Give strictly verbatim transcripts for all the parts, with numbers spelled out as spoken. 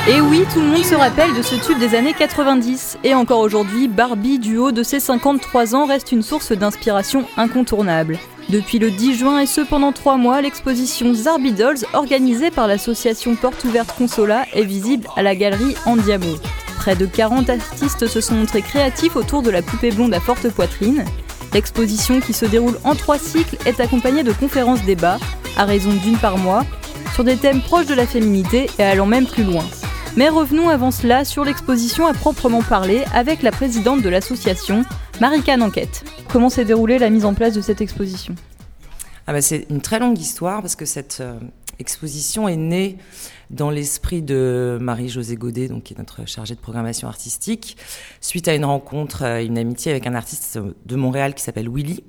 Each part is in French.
Et oui, tout le monde se rappelle de ce tube des années quatre-vingt-dix. Et encore aujourd'hui, Barbie, du haut de ses cinquante-trois ans, reste une source d'inspiration incontournable. Depuis le dix juin et ce pendant trois mois, l'exposition Barbie Dolls, organisée par l'association Porte Ouverte Consola, est visible à la galerie Andiamo. Près de quarante artistes se sont montrés créatifs autour de la poupée blonde à forte poitrine. L'exposition, qui se déroule en trois cycles, est accompagnée de conférences-débats, à raison d'une par mois, sur des thèmes proches de la féminité et allant même plus loin. Mais revenons avant cela sur l'exposition à proprement parler avec la présidente de l'association, Marika Nanquette. Comment s'est déroulée la mise en place de cette exposition ? Ah bah c'est une très longue histoire parce que cette euh, exposition est née dans l'esprit de Marie-Josée Godet, donc, qui est notre chargée de programmation artistique, suite à une rencontre, euh, une amitié avec un artiste de Montréal qui s'appelle Willy.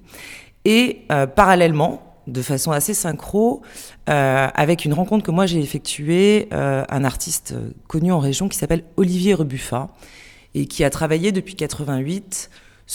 Et euh, parallèlement, de façon assez synchro, euh, avec une rencontre que moi j'ai effectuée, euh, un artiste connu en région qui s'appelle Olivier Rebuffa et qui a travaillé depuis quatre-vingt-huit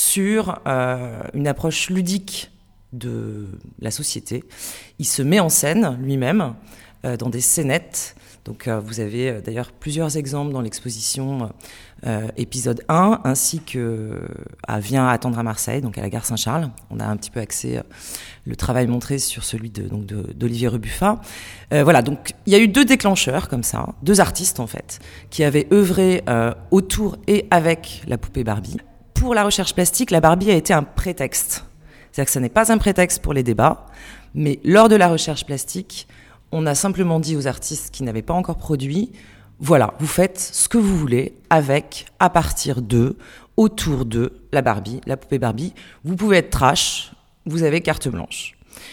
sur euh, une approche ludique de la société. Il se met en scène lui-même euh, dans des scénettes. Donc euh, vous avez euh, d'ailleurs plusieurs exemples dans l'exposition euh, épisode un, ainsi que à Viens attendre à Marseille, donc à la gare Saint-Charles. On a un petit peu axé euh, le travail montré sur celui de, donc de, d'Olivier Rebuffa. Euh, voilà, donc il y a eu deux déclencheurs comme ça, deux artistes en fait, qui avaient œuvré euh, autour et avec la poupée Barbie. Pour la recherche plastique, la Barbie a été un prétexte. C'est-à-dire que ça n'est pas un prétexte pour les débats, mais lors de la recherche plastique, on a simplement dit aux artistes qui n'avaient pas encore produit, voilà, vous faites ce que vous voulez avec, à partir de, autour de la Barbie, la poupée Barbie. Vous pouvez être trash, vous avez carte blanche.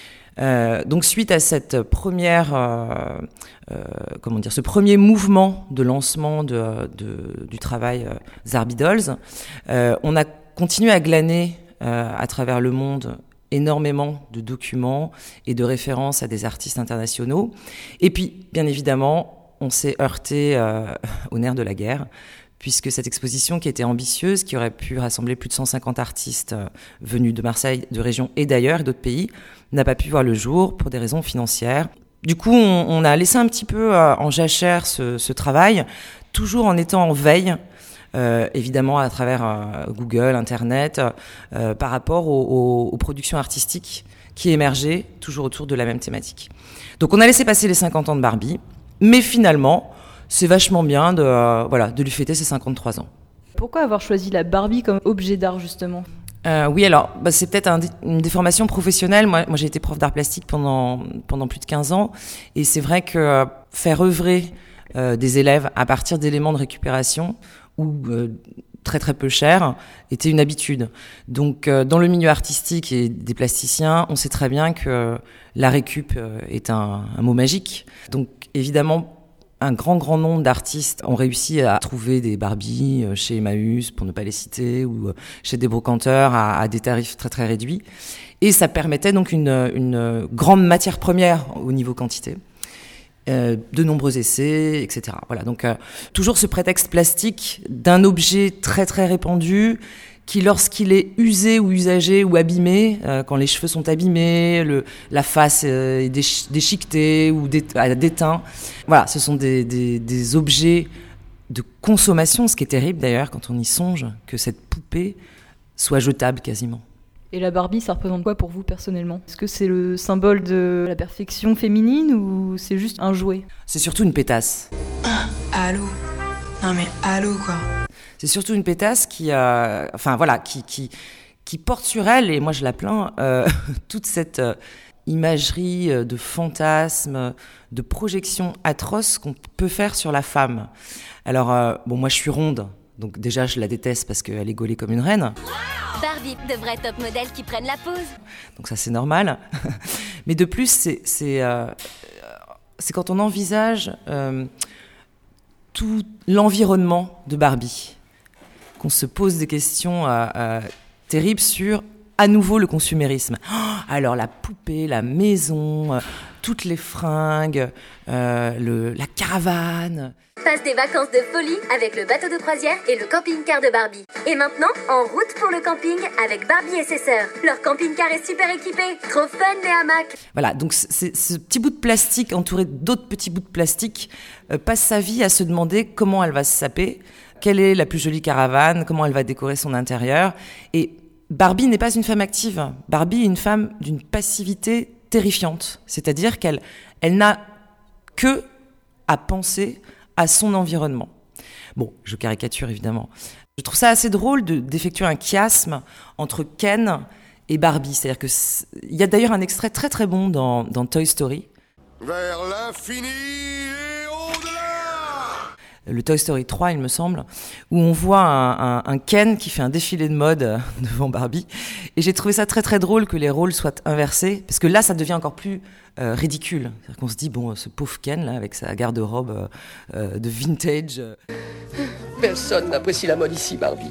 Euh, donc suite à cette première, euh, euh, comment dire, ce premier mouvement de lancement de, de, du travail euh, Barbie Dolls, euh, on a continué à glaner euh, à travers le monde énormément de documents et de références à des artistes internationaux. Et puis, bien évidemment, on s'est heurté euh, au nerf de la guerre, puisque cette exposition qui était ambitieuse, qui aurait pu rassembler plus de cent cinquante artistes euh, venus de Marseille, de régions et d'ailleurs, et d'autres pays, n'a pas pu voir le jour pour des raisons financières. Du coup, on, on a laissé un petit peu euh, en jachère ce, ce travail, toujours en étant en veille, Euh, évidemment à travers euh, Google, Internet, euh, par rapport aux, aux, aux productions artistiques qui émergeaient toujours autour de la même thématique. Donc on a laissé passer les cinquante ans de Barbie, mais finalement, c'est vachement bien de, euh, voilà, de lui fêter ses cinquante-trois ans. Pourquoi avoir choisi la Barbie comme objet d'art, justement ? Euh, oui, alors, bah, c'est peut-être un, une déformation professionnelle. Moi, moi, j'ai été prof d'art plastique pendant, pendant plus de quinze ans, et c'est vrai que euh, faire œuvrer euh, des élèves à partir d'éléments de récupération ou euh, très très peu cher, était une habitude. Donc euh, dans le milieu artistique et des plasticiens, on sait très bien que euh, la récup euh, est un, un mot magique. Donc évidemment, un grand grand nombre d'artistes ont réussi à trouver des Barbies euh, chez Emmaüs, pour ne pas les citer, ou euh, chez des brocanteurs à, à des tarifs très très réduits. Et ça permettait donc une, une grande matière première au niveau quantité. Euh, de nombreux essais, et cetera. Voilà, donc euh, toujours ce prétexte plastique d'un objet très très répandu qui, lorsqu'il est usé ou usagé ou abîmé, euh, quand les cheveux sont abîmés, le, la face euh, est déch- déchiquetée ou dé- déteint, voilà, ce sont des, des, des objets de consommation, ce qui est terrible d'ailleurs quand on y songe, que cette poupée soit jetable quasiment. Et la Barbie, ça représente quoi pour vous personnellement ? Est-ce que c'est le symbole de la perfection féminine ou c'est juste un jouet ? C'est surtout une pétasse. Ah, allô ? Non mais allô quoi. C'est surtout une pétasse qui, euh, enfin voilà, qui, qui, qui porte sur elle, et moi je la plains, euh, toute cette euh, imagerie euh, de fantasmes, de projections atroces qu'on peut faire sur la femme. Alors euh, bon, moi je suis ronde. Donc déjà, je la déteste parce qu'elle est gaulée comme une reine. Barbie, de vrais top modèles qui prennent la pose. Donc ça, c'est normal. Mais de plus, c'est, c'est, euh, c'est quand on envisage euh, tout l'environnement de Barbie, qu'on se pose des questions euh, euh, terribles sur, à nouveau, le consumérisme. Oh, alors la poupée, la maison, euh, toutes les fringues, euh, le, la caravane... Passe des vacances de folie avec le bateau de croisière et le camping-car de Barbie. Et maintenant, en route pour le camping avec Barbie et ses sœurs. Leur camping-car est super équipé. Trop fun les hamacs. Voilà, donc c'est, ce petit bout de plastique entouré d'autres petits bouts de plastique euh, passe sa vie à se demander comment elle va se saper, quelle est la plus jolie caravane, comment elle va décorer son intérieur. Et Barbie n'est pas une femme active. Barbie est une femme d'une passivité terrifiante. C'est-à-dire qu'elle elle n'a que à penser à son environnement. Bon, je caricature évidemment. Je trouve ça assez drôle de, d'effectuer un chiasme entre Ken et Barbie. C'est-à-dire que il y a d'ailleurs un extrait très très bon dans, dans Toy Story. Vers l'infini et au-delà. Le Toy Story trois, il me semble, où on voit un, un, un Ken qui fait un défilé de mode devant Barbie. Et j'ai trouvé ça très très drôle que les rôles soient inversés, parce que là, ça devient encore plus euh, ridicule. C'est-à-dire qu'on se dit, bon, ce pauvre Ken, là, avec sa garde-robe euh, euh, de vintage... Euh... Personne n'apprécie la mode ici, Barbie.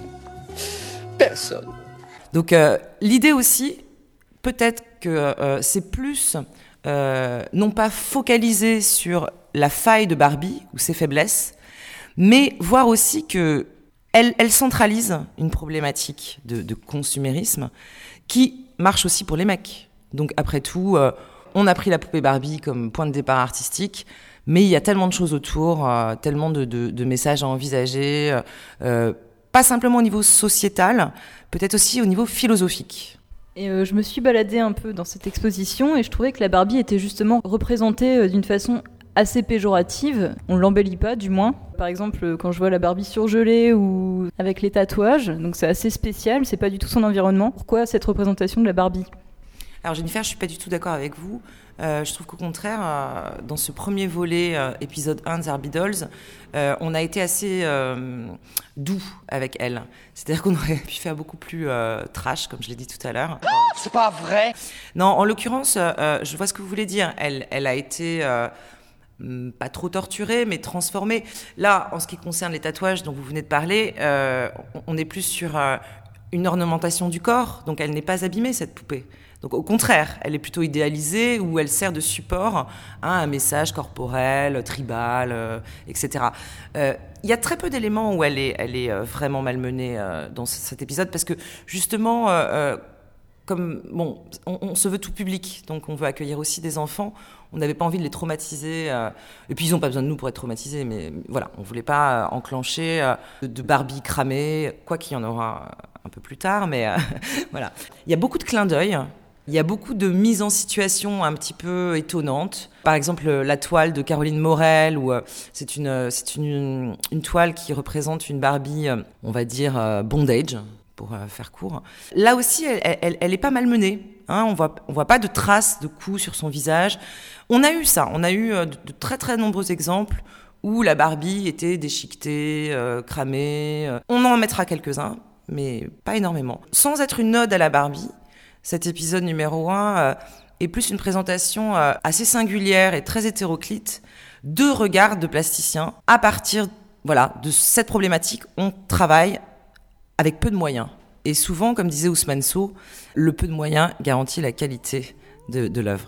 Personne. Donc, euh, l'idée aussi, peut-être que euh, c'est plus, euh, non pas focalisé sur la faille de Barbie ou ses faiblesses, mais voir aussi que elle, elle centralise une problématique de, de consumérisme qui marche aussi pour les mecs. Donc après tout, euh, on a pris la poupée Barbie comme point de départ artistique, mais il y a tellement de choses autour, euh, tellement de, de, de messages à envisager, euh, pas simplement au niveau sociétal, peut-être aussi au niveau philosophique. Et euh, je me suis baladée un peu dans cette exposition et je trouvais que la Barbie était justement représentée euh, d'une façon assez péjorative, on l'embellit pas du moins. Par exemple, quand je vois la Barbie surgelée ou avec les tatouages, donc c'est assez spécial, c'est pas du tout son environnement. Pourquoi cette représentation de la Barbie ? Alors Jennifer, je suis pas du tout d'accord avec vous. Euh, je trouve qu'au contraire, euh, dans ce premier volet, euh, épisode un de Barbie Dolls, euh, on a été assez euh, doux avec elle. C'est-à-dire qu'on aurait pu faire beaucoup plus euh, trash, comme je l'ai dit tout à l'heure. Oh, c'est pas vrai. Non, en l'occurrence, euh, je vois ce que vous voulez dire. Elle, elle a été... Euh, pas trop torturée, mais transformée. Là, en ce qui concerne les tatouages dont vous venez de parler, euh, on est plus sur euh, une ornementation du corps, donc elle n'est pas abîmée, cette poupée. Donc au contraire, elle est plutôt idéalisée, où elle sert de support à un message corporel, tribal, euh, et cetera. Euh, il y a très peu d'éléments où elle est, elle est euh, vraiment malmenée euh, dans c- cet épisode, parce que justement... Euh, euh, Comme, bon, on, on se veut tout public, donc on veut accueillir aussi des enfants. On n'avait pas envie de les traumatiser. Euh, et puis, ils n'ont pas besoin de nous pour être traumatisés, mais voilà, on ne voulait pas euh, enclencher euh, de, de Barbie cramée, quoi qu'il y en aura un peu plus tard, mais euh, voilà. Il y a beaucoup de clins d'œil. Il y a beaucoup de mises en situation un petit peu étonnantes. Par exemple, la toile de Caroline Morel, où euh, c'est, une, c'est une, une toile qui représente une Barbie, euh, on va dire, euh, bondage, pour euh, faire court. Là aussi, elle, elle, elle est pas malmenée. Hein, on voit, on voit pas de traces de coups sur son visage. On a eu ça. On a eu euh, de, de très très nombreux exemples où la Barbie était déchiquetée, euh, cramée. Euh. On en mettra quelques-uns, mais pas énormément. Sans être une ode à la Barbie, cet épisode numéro un euh, est plus une présentation euh, assez singulière et très hétéroclite de regards de plasticiens. À partir, voilà, de cette problématique, on travaille avec peu de moyens. Et souvent, comme disait Ousmane Sow, le peu de moyens garantit la qualité de, de l'œuvre.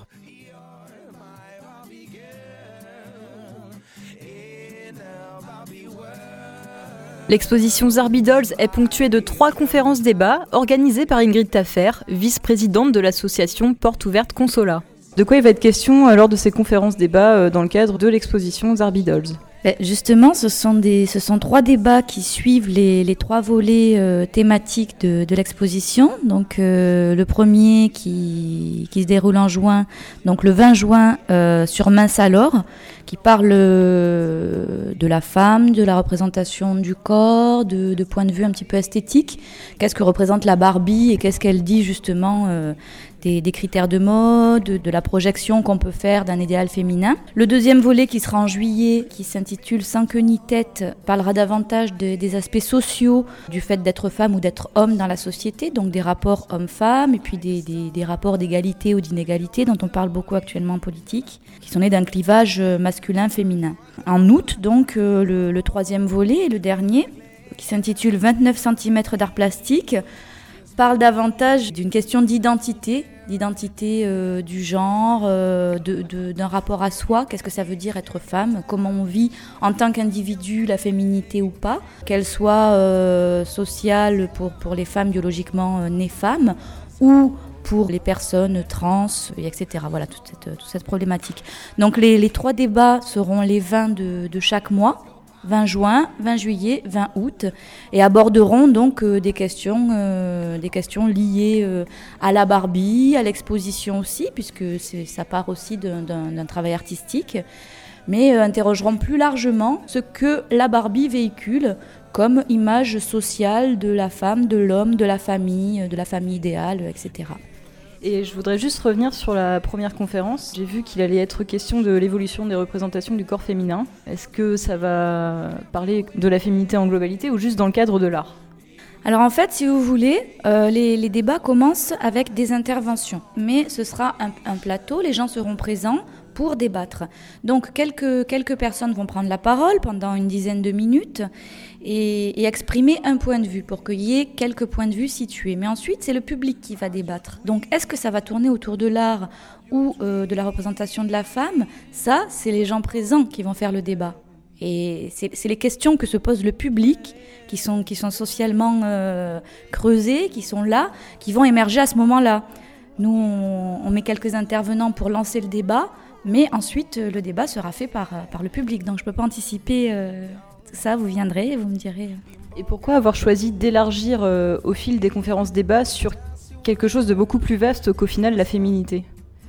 L'exposition Barbie Dolls est ponctuée de trois conférences débats organisées par Ingrid Taffer, vice-présidente de l'association Porte Ouverte Consola. De quoi il va être question lors de ces conférences débats dans le cadre de l'exposition Barbie Dolls ? Justement, ce sont, des, ce sont trois débats qui suivent les, les trois volets euh, thématiques de, de l'exposition. Donc, euh, le premier qui, qui se déroule en juin, donc le vingt juin, euh, sur Mince alors, qui parle euh, de la femme, de la représentation du corps, de, de point de vue un petit peu esthétique. Qu'est-ce que représente la Barbie et qu'est-ce qu'elle dit justement euh, Des, des critères de mode, de, de la projection qu'on peut faire d'un idéal féminin. Le deuxième volet qui sera en juillet, qui s'intitule Sans queue ni tête, parlera davantage de, des aspects sociaux du fait d'être femme ou d'être homme dans la société, donc des rapports hommes-femmes et puis des, des, des rapports d'égalité ou d'inégalité dont on parle beaucoup actuellement en politique, qui sont nés d'un clivage masculin-féminin. En août, donc, euh, le, le troisième volet et le dernier, qui s'intitule vingt-neuf centimètres d'art plastique, parle davantage d'une question d'identité d'identité euh, du genre, euh, de, de, d'un rapport à soi, qu'est-ce que ça veut dire être femme, comment on vit en tant qu'individu la féminité ou pas, qu'elle soit euh, sociale pour, pour les femmes biologiquement euh, nées femmes ou pour les personnes trans, et cetera. Voilà, toute cette, toute cette problématique. Donc les, les trois débats seront les vingt de, de chaque mois, vingt juin, vingt juillet, vingt août, et aborderont donc euh, des questions, euh, des questions liées euh, à la Barbie, à l'exposition aussi, puisque c'est, ça part aussi d'un, d'un, d'un travail artistique, mais euh, interrogeront plus largement ce que la Barbie véhicule comme image sociale de la femme, de l'homme, de la famille, de la famille idéale, et cetera. Et je voudrais juste revenir sur la première conférence. J'ai vu qu'il allait être question de l'évolution des représentations du corps féminin. Est-ce que ça va parler de la féminité en globalité ou juste dans le cadre de l'art ? Alors en fait, si vous voulez, euh, les, les débats commencent avec des interventions. Mais ce sera un, un plateau, les gens seront présents pour débattre. Donc quelques, quelques personnes vont prendre la parole pendant une dizaine de minutes et, et exprimer un point de vue pour qu'il y ait quelques points de vue situés. Mais ensuite, c'est le public qui va débattre. Donc est-ce que ça va tourner autour de l'art ou euh, de la représentation de la femme ? Ça, c'est les gens présents qui vont faire le débat. Et c'est, c'est les questions que se pose le public, qui sont, qui sont socialement euh, creusées, qui sont là, qui vont émerger à ce moment-là. Nous, on, on met quelques intervenants pour lancer le débat, mais ensuite, le débat sera fait par, par le public. Donc, je ne peux pas anticiper euh, tout ça. Vous viendrez et vous me direz. Et pourquoi avoir choisi d'élargir euh, au fil des conférences débats sur quelque chose de beaucoup plus vaste qu'au final la féminité ?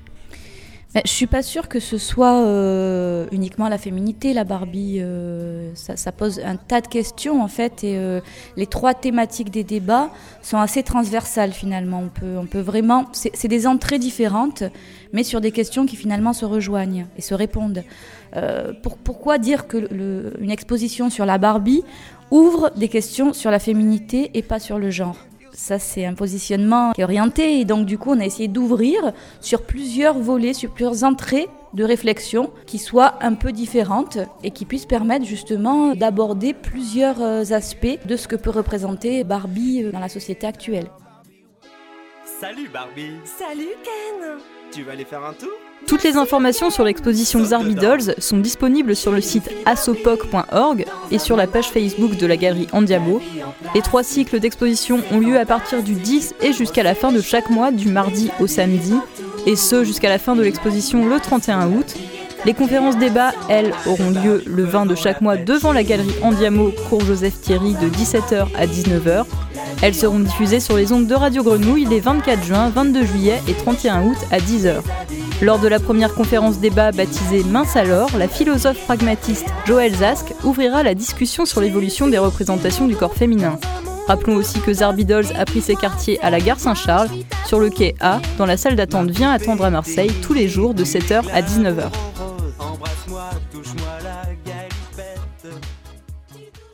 Je ne suis pas sûre que ce soit euh, uniquement la féminité, la Barbie. Euh, ça, ça pose un tas de questions, en fait. Et euh, les trois thématiques des débats sont assez transversales, finalement. On peut, on peut vraiment... C'est, c'est des entrées différentes, mais sur des questions qui, finalement, se rejoignent et se répondent. Euh, pour, pourquoi dire que le, une exposition sur la Barbie ouvre des questions sur la féminité et pas sur le genre ? Ça, c'est un positionnement qui est orienté. Et donc, du coup, on a essayé d'ouvrir sur plusieurs volets, sur plusieurs entrées de réflexion qui soient un peu différentes et qui puissent permettre justement d'aborder plusieurs aspects de ce que peut représenter Barbie dans la société actuelle. Salut Barbie. Salut Ken. Tu vas aller faire un tour ? Toutes les informations sur l'exposition Zarbi Dolls sont disponibles sur le site assopoc point org et sur la page Facebook de la galerie Andiamo. Les trois cycles d'exposition ont lieu à partir du dix et jusqu'à la fin de chaque mois, du mardi au samedi, et ce jusqu'à la fin de l'exposition le trente et un août. Les conférences débats, elles, auront lieu le vingt de chaque mois devant la galerie Andiamo, cours Joseph Thierry, de dix-sept heures à dix-neuf heures. Elles seront diffusées sur les ondes de Radio Grenouille les vingt-quatre juin, vingt-deux juillet et trente et un août à dix heures. Lors de la première conférence débat baptisée Mince alors, la philosophe pragmatiste Joëlle Zask ouvrira la discussion sur l'évolution des représentations du corps féminin. Rappelons aussi que Zarbi Dolls a pris ses quartiers à la gare Saint-Charles, sur le quai A, dans la salle d'attente Viens attendre à Marseille, tous les jours de sept heures à dix-neuf heures. Embrasse-moi, touche-moi la galipette.